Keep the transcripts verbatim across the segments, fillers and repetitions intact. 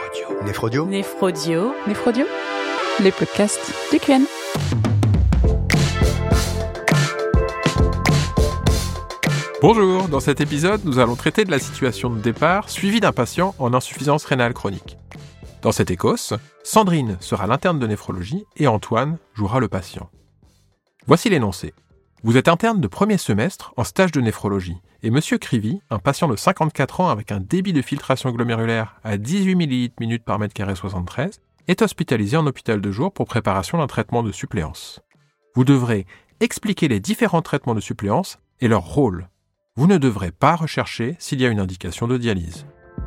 Néphrodio. Néphrodio. Néphrodio. Les podcasts du Q N. Bonjour, dans cet épisode, nous allons traiter de la situation de départ suivie d'un patient en insuffisance rénale chronique. Dans cette écosse, Sandrine sera l'interne de néphrologie et Antoine jouera le patient. Voici l'énoncé. Vous êtes interne de premier semestre en stage de néphrologie et Monsieur Crivy, un patient de cinquante-quatre ans avec un débit de filtration glomérulaire à dix-huit millilitres minute par mètre carré soixante-treize, est hospitalisé en hôpital de jour pour préparation d'un traitement de suppléance. Vous devrez expliquer les différents traitements de suppléance et leur rôle. Vous ne devrez pas rechercher s'il y a une indication de dialyse.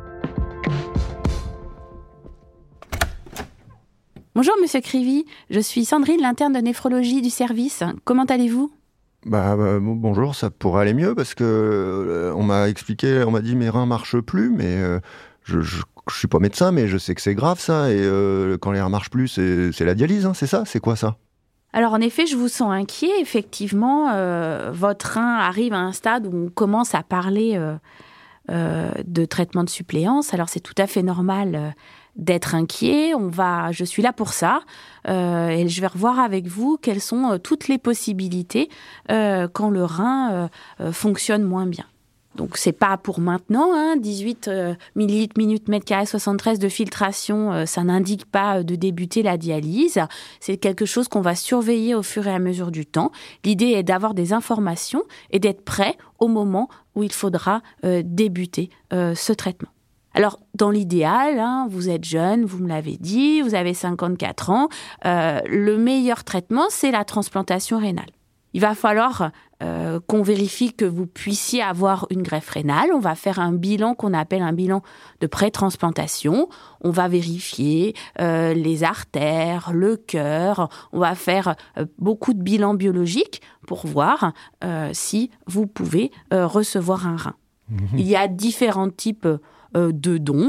Bonjour Monsieur Crivy, je suis Sandrine, l'interne de néphrologie du service. Comment allez-vous ? Bah, bah bonjour, ça pourrait aller mieux parce que euh, on m'a expliqué, on m'a dit mes reins marchent plus, mais euh, je, je je suis pas médecin, mais je sais que c'est grave ça. Et euh, quand les reins marchent plus, c'est, c'est la dialyse, hein, c'est ça ? C'est quoi ça ? Alors en effet, je vous sens inquiet. Effectivement, euh, votre rein arrive à un stade où on commence à parler euh, euh, de traitement de suppléance. Alors c'est tout à fait normal euh, d'être inquiet. On va, je suis là pour ça euh, et je vais revoir avec vous quelles sont euh, toutes les possibilités euh, quand le rein euh, euh, fonctionne moins bien. Donc c'est pas pour maintenant, hein, dix-huit euh, millilitres minute mètre carré soixante-treize de filtration, euh, ça n'indique pas euh, de débuter la dialyse. C'est quelque chose qu'on va surveiller au fur et à mesure du temps. L'idée est d'avoir des informations et d'être prêt au moment où il faudra euh, débuter euh, ce traitement. Alors, dans l'idéal, hein, vous êtes jeune, vous me l'avez dit, vous avez cinquante-quatre ans, euh, le meilleur traitement, c'est la transplantation rénale. Il va falloir euh, qu'on vérifie que vous puissiez avoir une greffe rénale. On va faire un bilan qu'on appelle un bilan de pré-transplantation. On va vérifier euh, les artères, le cœur. On va faire euh, beaucoup de bilans biologiques pour voir euh, si vous pouvez euh, recevoir un rein. Mmh. Il y a différents types euh, de dons,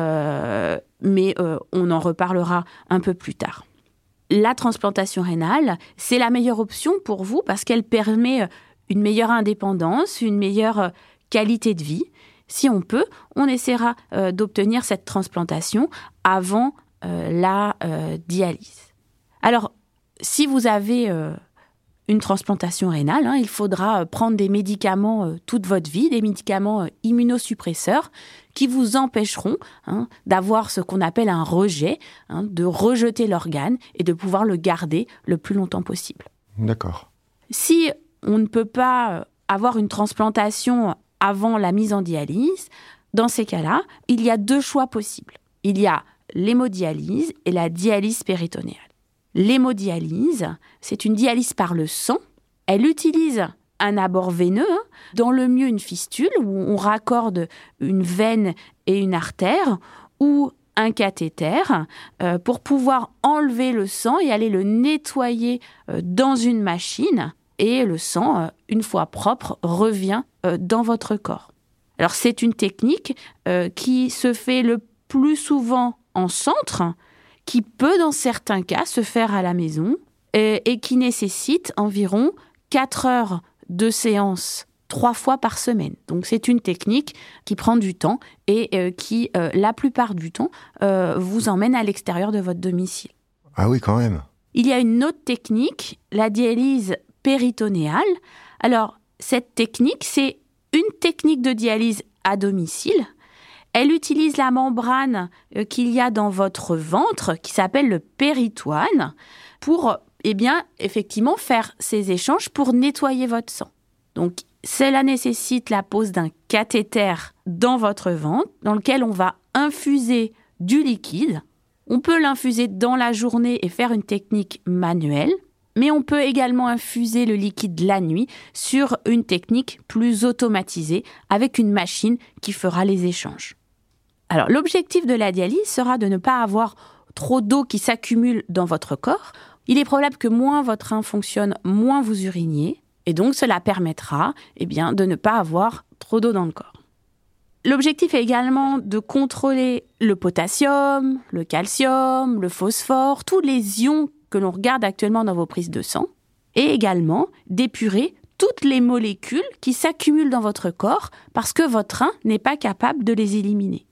euh, mais euh, on en reparlera un peu plus tard. La transplantation rénale, c'est la meilleure option pour vous parce qu'elle permet une meilleure indépendance, une meilleure qualité de vie. Si on peut, on essaiera euh, d'obtenir cette transplantation avant euh, la euh, dialyse. Alors, si vous avez euh, une transplantation rénale, hein, il faudra prendre des médicaments euh, toute votre vie, des médicaments euh, immunosuppresseurs qui vous empêcheront hein, d'avoir ce qu'on appelle un rejet, hein, de rejeter l'organe et de pouvoir le garder le plus longtemps possible. D'accord. Si on ne peut pas avoir une transplantation avant la mise en dialyse, dans ces cas-là, il y a deux choix possibles. Il y a l'hémodialyse et la dialyse péritonéale. L'hémodialyse, c'est une dialyse par le sang. Elle utilise un abord veineux, hein, dans le mieux une fistule où on raccorde une veine et une artère ou un cathéter euh, pour pouvoir enlever le sang et aller le nettoyer euh, dans une machine et le sang, euh, une fois propre, revient euh, dans votre corps. Alors c'est une technique euh, qui se fait le plus souvent en centre, qui peut dans certains cas se faire à la maison euh, et qui nécessite environ quatre heures de séance trois fois par semaine. Donc c'est une technique qui prend du temps et euh, qui, euh, la plupart du temps, euh, vous emmène à l'extérieur de votre domicile. Ah oui, quand même. Il y a une autre technique, la dialyse péritonéale. Alors, cette technique, c'est une technique de dialyse à domicile. Elle utilise la membrane euh, qu'il y a dans votre ventre, qui s'appelle le péritoine, pour eh bien, effectivement, faire ces échanges pour nettoyer votre sang. Donc, cela nécessite la pose d'un cathéter dans votre ventre, dans lequel on va infuser du liquide. On peut l'infuser dans la journée et faire une technique manuelle, mais on peut également infuser le liquide la nuit sur une technique plus automatisée, avec une machine qui fera les échanges. Alors, l'objectif de la dialyse sera de ne pas avoir trop d'eau qui s'accumule dans votre corps. Il est probable que moins votre rein fonctionne, moins vous uriniez. Et donc, cela permettra eh bien, de ne pas avoir trop d'eau dans le corps. L'objectif est également de contrôler le potassium, le calcium, le phosphore, tous les ions que l'on regarde actuellement dans vos prises de sang. Et également d'épurer toutes les molécules qui s'accumulent dans votre corps parce que votre rein n'est pas capable de les éliminer.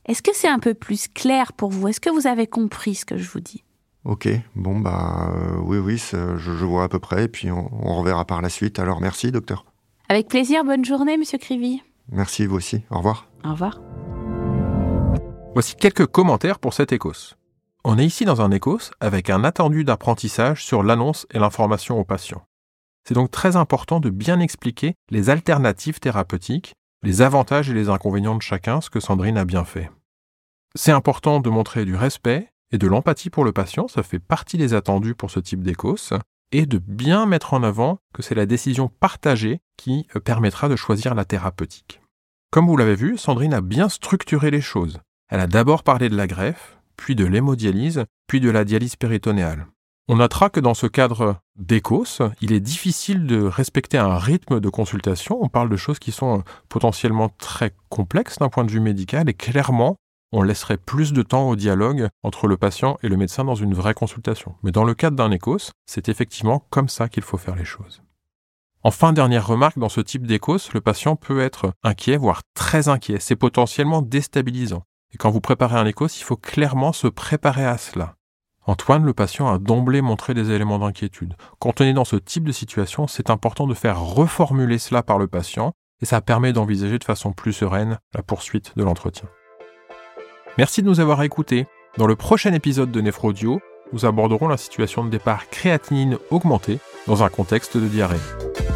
Est-ce que c'est un peu plus clair pour vous? Est-ce que vous avez compris ce que je vous dis? Ok, bon bah euh, oui, oui, je, je vois à peu près, et puis on, on reverra par la suite. Alors merci, docteur. Avec plaisir, bonne journée, Monsieur Crivy. Merci, vous aussi. Au revoir. Au revoir. Voici quelques commentaires pour cet écos. On est ici dans un écos avec un attendu d'apprentissage sur l'annonce et l'information aux patients. C'est donc très important de bien expliquer les alternatives thérapeutiques, les avantages et les inconvénients de chacun, ce que Sandrine a bien fait. C'est important de montrer du respect et de l'empathie pour le patient, ça fait partie des attendus pour ce type d'écos, et de bien mettre en avant que c'est la décision partagée qui permettra de choisir la thérapeutique. Comme vous l'avez vu, Sandrine a bien structuré les choses. Elle a d'abord parlé de la greffe, puis de l'hémodialyse, puis de la dialyse péritonéale. On notera que dans ce cadre d'écos, il est difficile de respecter un rythme de consultation. On parle de choses qui sont potentiellement très complexes d'un point de vue médical et clairement, on laisserait plus de temps au dialogue entre le patient et le médecin dans une vraie consultation. Mais dans le cadre d'un écos, c'est effectivement comme ça qu'il faut faire les choses. Enfin, dernière remarque, dans ce type d'écos, le patient peut être inquiet, voire très inquiet. C'est potentiellement déstabilisant. Et quand vous préparez un écos, il faut clairement se préparer à cela. Antoine, le patient, a d'emblée montré des éléments d'inquiétude. Quand on est dans ce type de situation, c'est important de faire reformuler cela par le patient et ça permet d'envisager de façon plus sereine la poursuite de l'entretien. Merci de nous avoir écoutés. Dans le prochain épisode de Néphro-Audio, nous aborderons la situation de départ créatinine augmentée dans un contexte de diarrhée.